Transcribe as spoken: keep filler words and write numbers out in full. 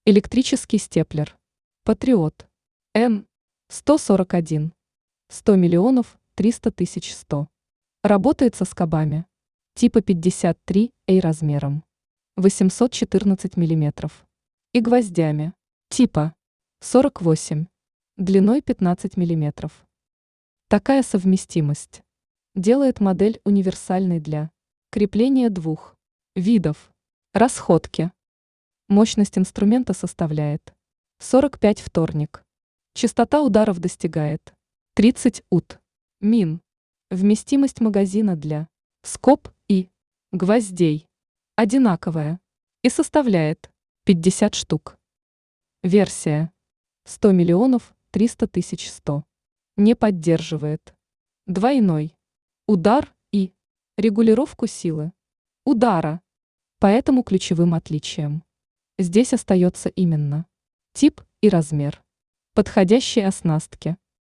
Электрический степлер. Патриот. Н сто сорок один. сто миллионов триста тысяч сто. Работает со скобами. Типа пятьдесят три эй размером. восемьсот четырнадцать миллиметров. И гвоздями. Типа сорок восемь. Длиной пятнадцать миллиметров. Такая совместимость делает модель универсальной для крепления двух видов расходки. Мощность инструмента составляет сорок пять вторник. Частота ударов достигает тридцать ут. Мин. Вместимость магазина для скоб и гвоздей одинаковая и составляет пятьдесят штук. Версия сто миллионов триста тысяч сто. Не поддерживает двойной удар и регулировку силы удара. Поэтому ключевым отличием здесь остается именно тип и размер подходящей оснастки.